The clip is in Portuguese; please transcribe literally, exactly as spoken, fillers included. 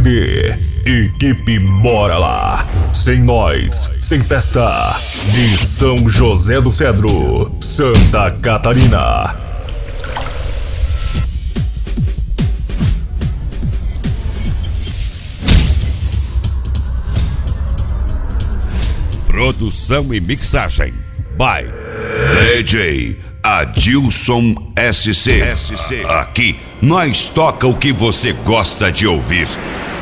D. Equipe Bora Lá. Sem nós, sem festa. De São José do Cedro, Santa Catarina. Produção e mixagem by D J Adilson S C. Aqui nós toca o que você gosta de ouvir.